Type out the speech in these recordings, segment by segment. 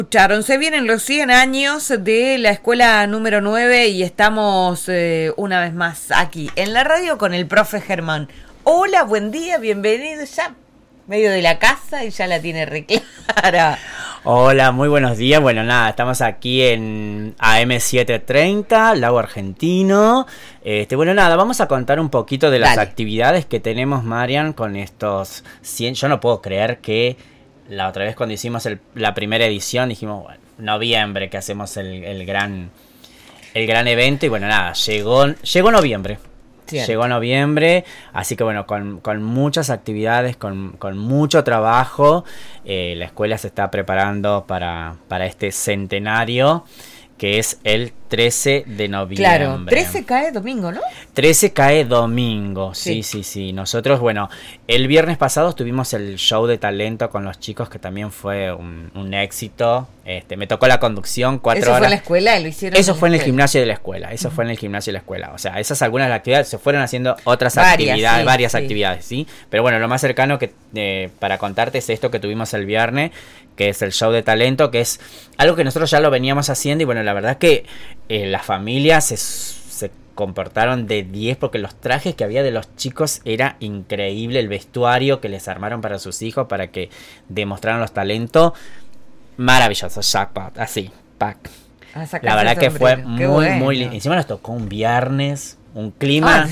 Escucharon, se vienen los 100 años de la escuela número 9 y estamos una vez más aquí en la radio con el profe Germán. Hola, buen día, bienvenido ya medio de la casa y ya la tiene re clara. Hola, muy buenos días. Bueno, nada, estamos aquí en AM730, Lago Argentino. Bueno, nada, vamos a contar un poquito de las actividades que tenemos, Marian, con estos 100. Yo no puedo creer que la otra vez cuando hicimos la primera edición dijimos, bueno, noviembre, que hacemos el gran evento. Y bueno, nada, llegó noviembre. Cierto. Llegó noviembre, así que bueno, con muchas actividades, con mucho trabajo, la escuela se está preparando para este centenario, que es el 13 de noviembre. Claro, 13 cae domingo, ¿no? 13 cae domingo, sí. Nosotros, bueno, el viernes pasado tuvimos el show de talento con los chicos, que también fue un éxito. Me tocó la conducción 4 horas. ¿Eso fue en la escuela? ¿Lo hicieron? Eso fue en el gimnasio de la escuela. Eso fue en el gimnasio de la escuela. O sea, esas algunas de las actividades se fueron haciendo otras actividades, varias actividades, ¿sí? Pero bueno, lo más cercano que para contarte es esto que tuvimos el viernes, que es el show de talento, que es algo que nosotros ya lo veníamos haciendo. Y bueno, la verdad es que las familias se comportaron de 10, porque los trajes que había de los chicos era increíble, el vestuario que les armaron para sus hijos para que demostraran los talentos, maravilloso, jackpot, así, pack. La verdad que fue muy lindo. Encima nos tocó un viernes, un clima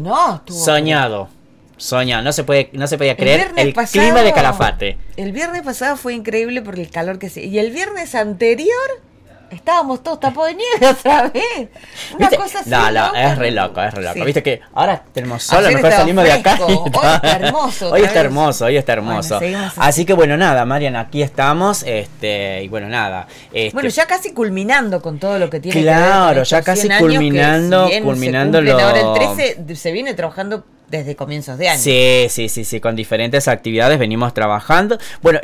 soñado. No se podía creer el clima de Calafate. El viernes pasado fue increíble por el calor que se... Y el viernes anterior estábamos todos tapados de nieve otra vez. Una cosa así. No, es re loco. Sí. Viste que ahora tenemos sol, a lo mejor salimos fresco. De acá. Hoy está hermoso. Hoy está hermoso. Bueno, así que bueno, nada, Marian, aquí estamos. Y bueno, nada. Bueno, ya casi culminando con todo lo que tiene que ver. Claro, ya casi culminando. Ahora el 13 se viene trabajando desde comienzos de año. Sí, con diferentes actividades venimos trabajando. Bueno,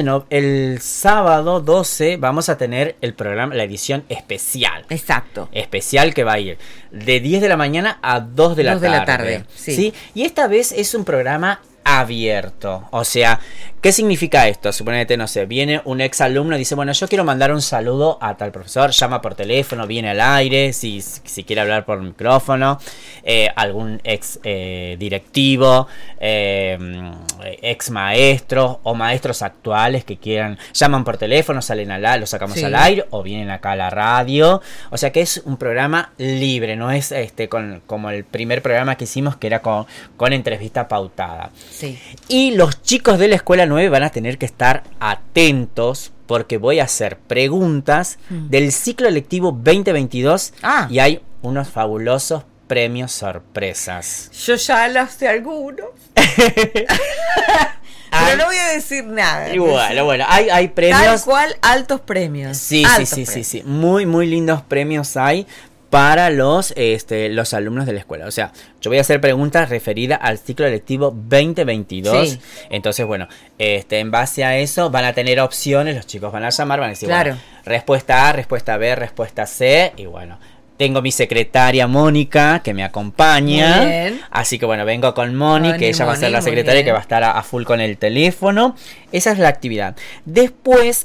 el sábado 12 vamos a tener el programa, la edición especial. Exacto. Especial, que va a ir de 10 de la mañana a 2 de la tarde. Sí. Y esta vez es un programa abierto. O sea, ¿qué significa esto? Suponete, no sé, viene un ex alumno y dice, bueno, yo quiero mandar un saludo a tal profesor, llama por teléfono, viene al aire, si quiere hablar por micrófono, algún ex directivo, ex maestro o maestros actuales que quieran, llaman por teléfono, salen lo sacamos al aire o vienen acá a la radio. O sea que es un programa libre, no es como el primer programa que hicimos, que era con entrevista pautada. Sí. Y los chicos de la escuela 9 van a tener que estar atentos, porque voy a hacer preguntas del ciclo lectivo 2022 y hay unos fabulosos premios sorpresas. Yo ya los sé algunos. Pero no voy a decir nada. Y bueno, hay premios. Tal cual, altos premios. Sí. Muy, muy lindos premios hay para los alumnos de la escuela. O sea, yo voy a hacer preguntas referidas al ciclo lectivo 2022. Sí. Entonces, bueno, en base a eso van a tener opciones, los chicos van a llamar, van a decir, bueno, respuesta A, respuesta B, respuesta C, y bueno, tengo mi secretaria Mónica que me acompaña. Muy bien. Así que bueno, vengo con Moni, que ella va a ser la secretaria, que va a estar a full con el teléfono. Esa es la actividad. Después,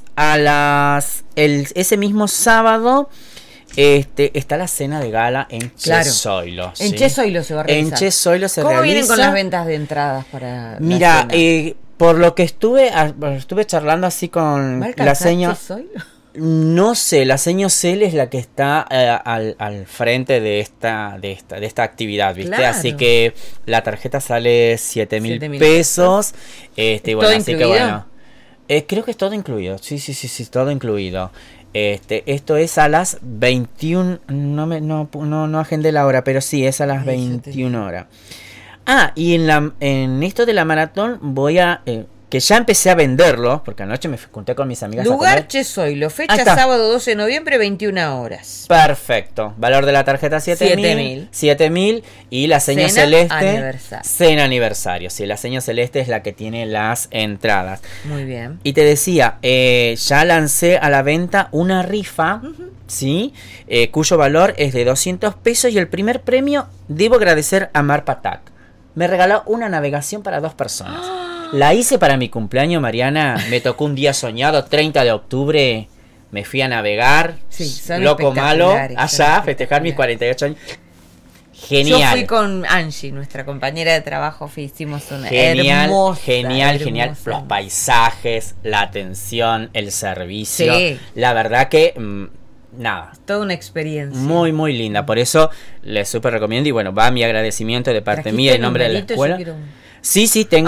ese mismo sábado, está la cena de gala en Chesoilo. ¿Sí? En Chesoilo se va a realizar. En Chesoilo se realiza. ¿Cómo vienen con las ventas de entradas para Mira, por lo que estuve charlando así con la señora. No sé, la señora Cel es la que está al frente de esta actividad, ¿viste? Claro. Así que la tarjeta sale 7.000 pesos. Bueno, así incluido? Que bueno. Creo que es todo incluido. Sí, todo incluido. Esto es a las 21. No agendé la hora, pero sí, es a las 21 horas. Y en esto de la maratón voy a... que ya empecé a venderlo, porque anoche me junté con mis amigas Lugar a comer. Chesoilo, fecha sábado 12 de noviembre, 21 horas. Perfecto. Valor de la tarjeta 7.000 y la seña celeste. Cena aniversario. Sí, la seña celeste es la que tiene las entradas. Muy bien. Y te decía, ya lancé a la venta una rifa, ¿sí? Cuyo valor es de 200 pesos y el primer premio, debo agradecer a Mar Patak. Me regaló una navegación para 2 personas. La hice para mi cumpleaños, Mariana. Me tocó un día soñado, 30 de octubre. me fui a navegar, loco malo, allá, a festejar mis 48 años. Genial. Yo fui con Angie, nuestra compañera de trabajo, hicimos una genial. hermosa. Los paisajes, la atención, el servicio. Sí. La verdad que nada. Toda una experiencia. Muy, muy linda. Por eso les súper recomiendo. Y bueno, va mi agradecimiento de parte mía en nombre de la escuela. Sí, tengo.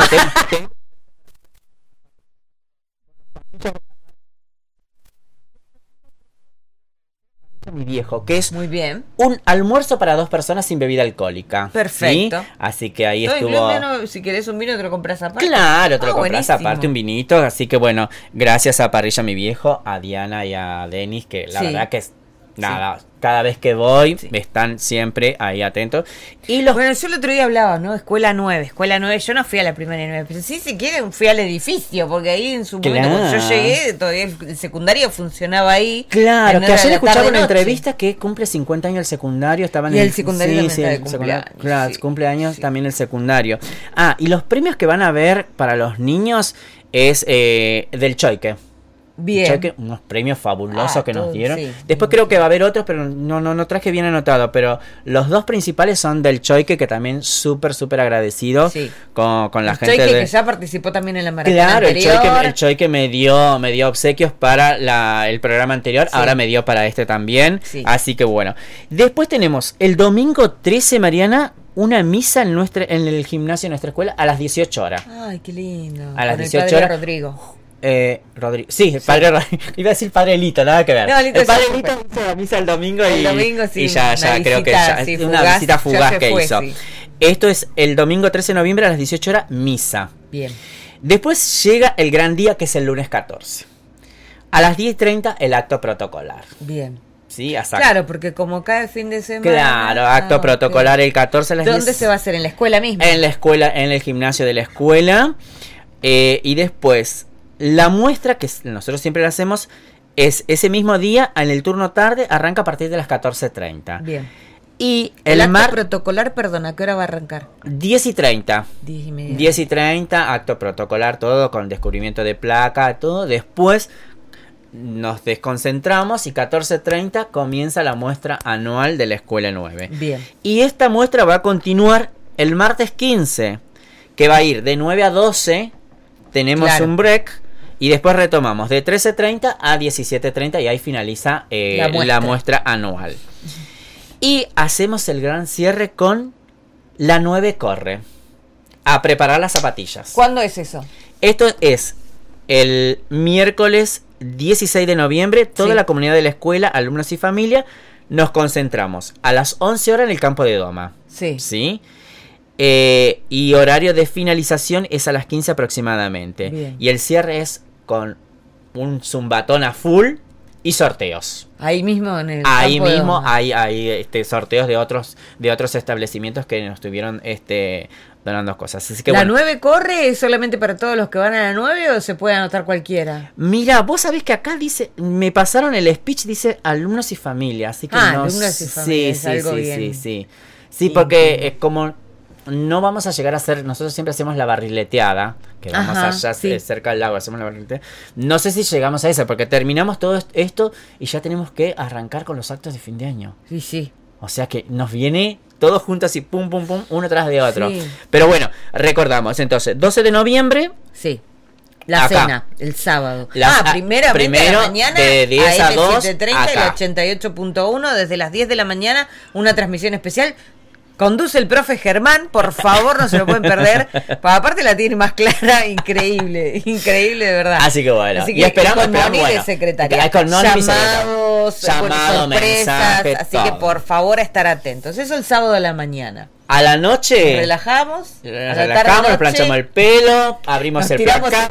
Mi viejo, que es muy bien, un almuerzo para 2 personas sin bebida alcohólica. Perfecto. ¿Sí? Así que ahí estuvo. Si querés un vino te lo compras aparte. Claro, te lo compras aparte, un vinito. Así que bueno, gracias a Parrilla Mi Viejo, a Diana y a Denis, que la verdad que es nada. Cada vez que voy, están siempre ahí atentos. Y Bueno, yo el otro día hablaba, ¿no? Escuela 9. Yo no fui a la primaria 9, pero sí, si quieren, fui al edificio, porque ahí en su momento, cuando yo llegué, todavía el secundario funcionaba ahí. Claro, que ayer escuchaba una entrevista que cumple 50 años el secundario. Estaban y el secundario también está de cumpleaños. Claro, cumpleaños también el secundario. Y los premios que van a ver para los niños es del Choique. Bien. Unos premios fabulosos que nos dieron. Sí. Después creo que va a haber otros, pero no traje bien anotado. Pero los 2 principales son del Choique, que también súper agradecido con la gente. Choique que ya participó también en la maratona anterior. El Choique me dio obsequios para el programa anterior. Ahora me dio para este también. Sí. Así que bueno. Después tenemos el domingo 13, Mariana, una misa en el gimnasio de nuestra escuela a las 18 horas. Ay, qué lindo. A las 18 horas. Rodrigo. Sí, el padre iba a decir padre Lito, nada que ver. No, Lito, el padre Lito hizo la misa el domingo y ya creo que ya es una visita fugaz que hizo. Sí. Esto es el domingo 13 de noviembre a las 18 horas, misa. Bien. Después llega el gran día, que es el lunes 14. A las 10:30 el acto protocolar. Bien. Sí, exacto. Claro, porque como cae fin de semana. Claro, acto protocolar el 14 a las 10. ¿Dónde se va a hacer? ¿En la escuela misma? En la escuela, en el gimnasio de la escuela. Y después la muestra, que nosotros siempre la hacemos, es ese mismo día, en el turno tarde, arranca a partir de las 14:30. Bien. Y el acto protocolar, perdona, ¿a qué hora va a arrancar? 10:30. 10:30. 10:30, acto protocolar, todo con descubrimiento de placa, todo. Después nos desconcentramos y 14:30 comienza la muestra anual de la Escuela 9. Bien. Y esta muestra va a continuar el martes 15, que va a ir de 9 a 12, tenemos un break. Y después retomamos de 13:30 a 17:30 y ahí finaliza la muestra anual. Y hacemos el gran cierre con la 9 corre. A preparar las zapatillas. ¿Cuándo es eso? Esto es el miércoles 16 de noviembre. Toda la comunidad de la escuela, alumnos y familia, nos concentramos a las 11 horas en el campo de Doma. Sí. ¿Sí? Y horario de finalización es a las 15 aproximadamente. Bien. Y el cierre es con un zumbatón a full y sorteos. Ahí mismo en el ahí mismo hay sorteos de otros establecimientos que nos estuvieron donando cosas. Así que, ¿La 9 corre es solamente para todos los que van a la 9 o se puede anotar cualquiera? Mira, vos sabés que acá dice, me pasaron el speech, dice alumnos y familia, así que no. Alumnos y familia, sí, porque es como no vamos a llegar a hacer, nosotros siempre hacemos la barrileteada, que vamos allá cerca del lago, hacemos la barrileteada. No sé si llegamos a eso, porque terminamos todo esto y ya tenemos que arrancar con los actos de fin de año. Sí. O sea que nos viene todos juntos así, pum, uno tras de otro. Sí. Pero bueno, recordamos, entonces, 12 de noviembre. Sí. La acá. Cena, el sábado. Primero de la mañana, de 10 a 2, 7:30 y el 88.1, desde las 10 de la mañana, una transmisión especial. Conduce el profe Germán, por favor, no se lo pueden perder. Aparte la tiene más clara, increíble de verdad. Así que bueno, y esperamos de secretaria. Con llamados, sorpresas, mensaje, así que por favor a estar atentos. Eso el sábado de la mañana. A la noche nos relajamos, nos planchamos el pelo, abrimos el placar.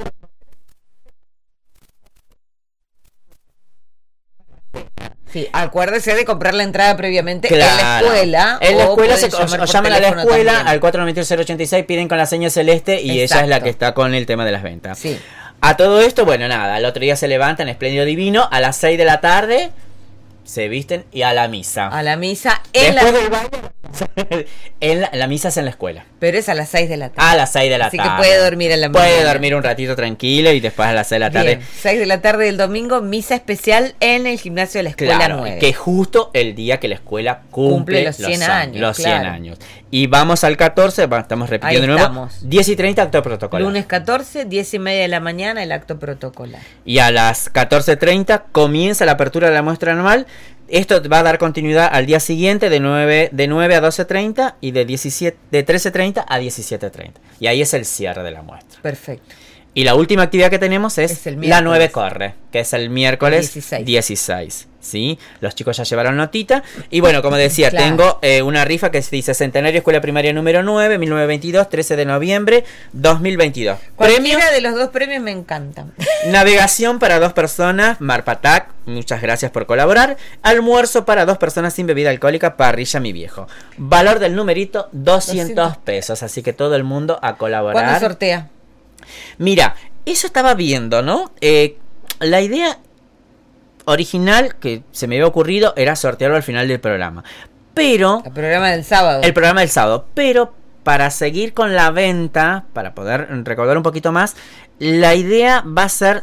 Sí, acuérdese de comprar la entrada previamente en la escuela. En la escuela llaman a la escuela también. Al 493-086, piden con la seña celeste y ella es la que está con el tema de las ventas. Sí. A todo esto, bueno, nada, el otro día se levantan, espléndido divino, a las 6 de la tarde se visten y a la misa. A la misa. Después del baile, La misa es en la escuela. Pero es a las 6 de la tarde. A las 6 de la tarde. Así que puede dormir en la mañana. Puede dormir un ratito tranquilo y después a las 6 de la tarde. Bien, 6 de la tarde del domingo, misa especial en el gimnasio de la escuela, claro, 9. Que justo el día que la escuela cumple los 100 años. Los claro. 100 años. Y vamos al 14, estamos repitiendo de nuevo. 10:30 acto protocolar. Lunes 14, 10:30 de la mañana el acto protocolar. Y a las 14:30 comienza la apertura de la muestra anual. Esto va a dar continuidad al día siguiente de 9 a 12:30 y de 13:30 a 17:30. Y ahí es el cierre de la muestra. Perfecto. Y la última actividad que tenemos es la 9 corre, que es el miércoles 16. ¿Sí? Los chicos ya llevaron notita. Y bueno, como decía, claro. Tengo una rifa que dice Centenario Escuela Primaria número 9, 1922, 13 de noviembre, 2022. Cualquiera de los dos premios me encantan. Navegación para 2 personas, Marpatac, muchas gracias por colaborar. Almuerzo para 2 personas sin bebida alcohólica, Parrilla Mi Viejo. Valor del numerito, 200 pesos. Así que todo el mundo a colaborar. ¿Cuándo sortea? Mira, eso estaba viendo, ¿no? La idea original que se me había ocurrido era sortearlo al final del programa. Pero... El programa del sábado. El programa del sábado. Pero para seguir con la venta, para poder recordar un poquito más, la idea va a ser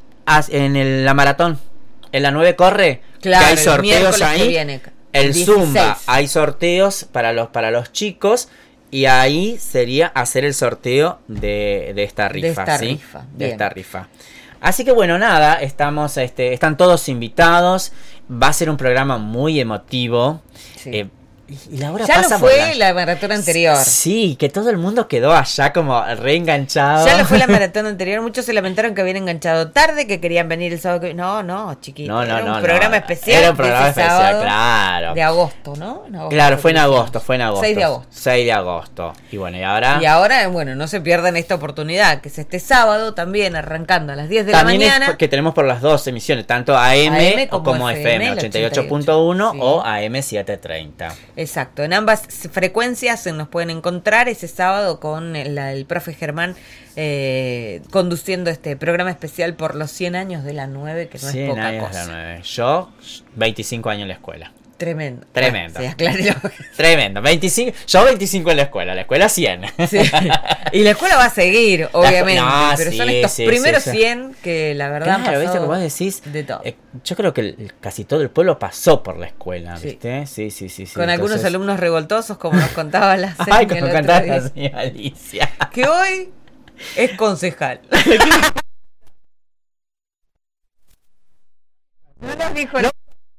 en la maratón. En la 9 corre. Claro, que hay sorteos ahí. Viene, el 16. Zumba, hay sorteos para los chicos. Y ahí sería hacer el sorteo de esta rifa. De esta rifa. Así que bueno, nada, están todos invitados. Va a ser un programa muy emotivo. Sí. Y la hora ya pasa lo fue la maratón anterior. Sí, que todo el mundo quedó allá como reenganchado. Ya lo fue la maratón anterior. Muchos se lamentaron que habían enganchado tarde, que querían venir el sábado. No, chiquito. Era un programa especial. Era un programa especial, claro. De agosto, ¿no? Claro, fue en agosto. 6 de agosto. 6 de agosto. Y bueno, y ahora, bueno, no se pierdan esta oportunidad, que es este sábado también, arrancando a las 10 de también la mañana. Es que tenemos por las dos emisiones, tanto AM como FM 88.1 sí. O AM 730. Exacto, en ambas frecuencias nos pueden encontrar ese sábado con el profe Germán conduciendo este programa especial por los 100 años de la 9, que no es poca años cosa. De la 9. Yo, 25 años en la escuela. Tremendo. Sí, tremendo. 25, yo 25 en la escuela 100. Sí. Y la escuela va a seguir, obviamente. Pero sí, son estos primeros 100 que la verdad claro, ¿viste? Como vos decís, de todo. Yo creo que casi todo el pueblo pasó por la escuela, ¿viste? Sí. Con algunos alumnos revoltosos, como nos contaba la señora. Ay, como contaba la señora Alicia. Que hoy es concejal. No nos dijo nada.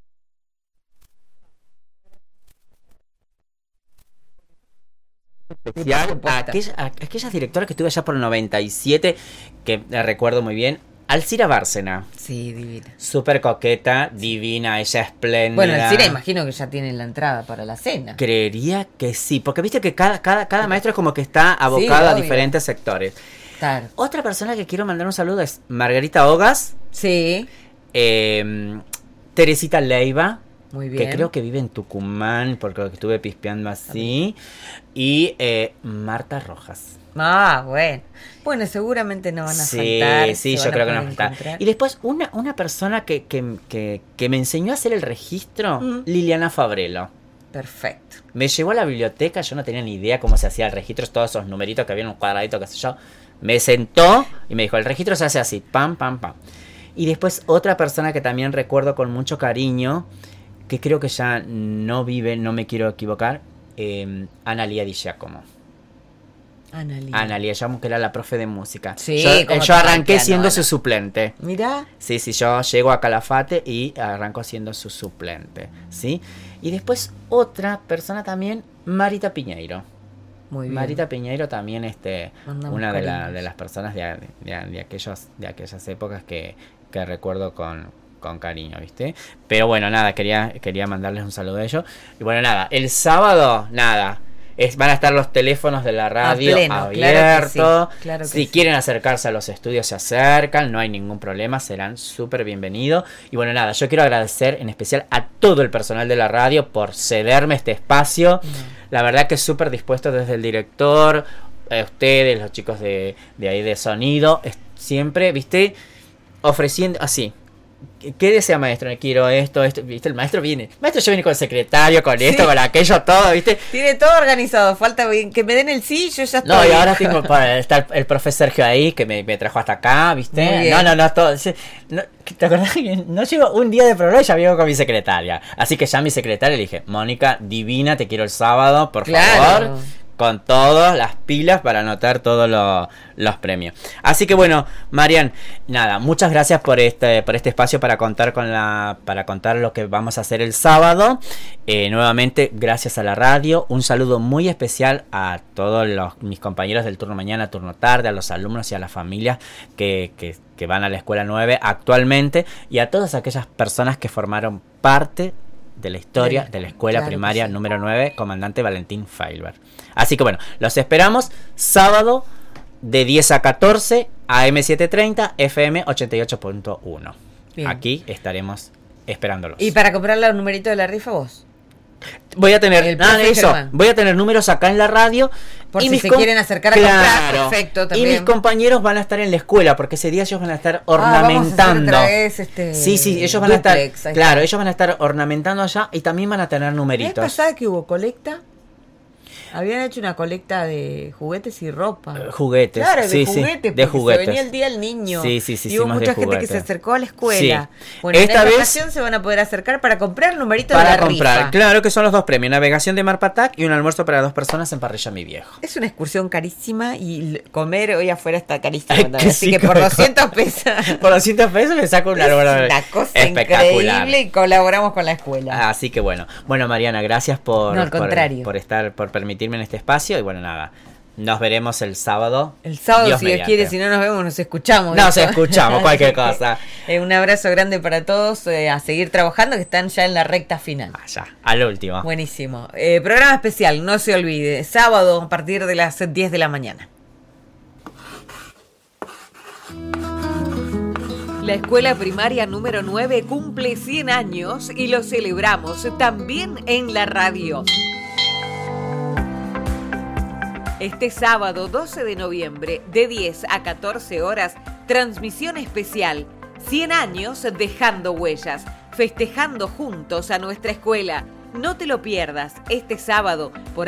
Especial aquella directora que estuve allá por el 97, que la recuerdo muy bien, Alcira Bárcena. Sí, divina. Súper coqueta, divina, ella espléndida. Bueno, Alcira imagino que ya tiene la entrada para la cena. Creería que sí, porque viste que cada maestro es como que está abocado a diferentes sectores. Claro. Otra persona que quiero mandar un saludo es Margarita Ogas. Sí. Teresita Leiva. Muy bien. Que creo que vive en Tucumán, porque lo que estuve pispeando así. Y Marta Rojas. Bueno. Bueno, seguramente no van a faltar. Sí, yo creo que no van a faltar. Y después, una persona que me enseñó a hacer el registro, Liliana Fabrelo. Perfecto. Me llevó a la biblioteca, yo no tenía ni idea cómo se hacía el registro, todos esos numeritos que había en un cuadradito, qué sé yo. Me sentó y me dijo, el registro se hace así, pam, pam, pam. Y después otra persona que también recuerdo con mucho cariño, que creo que ya no vive, no me quiero equivocar, Analía Di Giacomo. Analía Giacomo, que era la profe de música. Sí, yo arranqué siendo su suplente. Mirá. Sí, yo llego a Calafate y arranco siendo su suplente, ¿sí? Y después otra persona también, Marita Piñeiro. Muy bien. Marita Piñeiro también, una de las personas de aquellas épocas que recuerdo con cariño, ¿viste? Pero bueno, nada, quería mandarles un saludo a ellos. Y bueno, nada, el sábado, nada, van a estar los teléfonos de la radio abiertos. Claro que si quieren acercarse a los estudios, se acercan, no hay ningún problema, serán súper bienvenidos. Y bueno, nada, yo quiero agradecer en especial a todo el personal de la radio por cederme este espacio. La verdad que súper dispuesto desde el director, ustedes, los chicos de ahí de sonido, siempre, ¿viste? Ofreciendo así. ¿qué desea maestro? Quiero esto, ¿viste? El maestro ya viene con el secretario, con esto, con aquello, todo, ¿viste? Tiene todo organizado, falta que me den el sí, yo ya estoy. No, y ahora está el profe Sergio ahí, que me trajo hasta acá, ¿viste? No, todo. ¿Te acordás que no llego un día de programa y ya vengo con mi secretaria? Así que ya mi secretaria le dije, Mónica, divina, te quiero el sábado, por favor. Con todas las pilas para anotar todos los premios. Así que bueno, Marian, nada, muchas gracias por este espacio para contar para contar lo que vamos a hacer el sábado. Nuevamente, gracias a la radio. Un saludo muy especial a todos mis compañeros del turno mañana, turno tarde, a los alumnos y a las familias que van a la escuela 9 actualmente, y a todas aquellas personas que formaron parte de la historia de la escuela primaria número 9, Comandante Valentín Feilberg. Así que bueno, los esperamos sábado de 10 a 14, AM 730, FM 88.1. Aquí estaremos esperándolos. ¿Y para comprar los numeritos de la rifa vos? Voy a tener voy a tener números acá en la radio. Por si se quieren acercar a comprar, perfecto, también. Y mis compañeros van a estar en la escuela, porque ese día ellos van a estar ornamentando. Vamos a hacer otra vez sí, ellos van duplex, a estar, ellos van a estar ornamentando allá y también van a tener numeritos. ¿La vez pasada que hubo colecta? Habían hecho una colecta de juguetes y ropa. Juguetes. Claro, de juguetes. De juguetes. Se venía el día del niño. Sí. Y hubo mucha gente que se acercó a la escuela. Sí. Bueno, esta ocasión se van a poder acercar para comprar numeritos de la rifa. Claro que son los 2 premios. Navegación de Mar Patac y un almuerzo para 2 personas en Parrilla Mi Viejo. Es una excursión carísima y comer hoy afuera está carísimo. Así que por 200 pesos. Por 200 pesos me saco una una cosa espectacular. Increíble y colaboramos con la escuela. Así que bueno, Mariana, gracias por permitirme en este espacio. Y bueno, nada, nos veremos el sábado. El sábado, si Dios quiere, si no nos vemos, nos escuchamos. Nos escuchamos, cualquier cosa. Un abrazo grande para todos, a seguir trabajando, que están ya en la recta final. Ya, al último. Buenísimo. Programa especial, no se olvide, sábado a partir de las 10 de la mañana. La escuela primaria número 9 cumple 100 años y lo celebramos también en la radio. Este sábado 12 de noviembre, de 10 a 14 horas, transmisión especial. 100 años dejando huellas, festejando juntos a nuestra escuela. No te lo pierdas este sábado por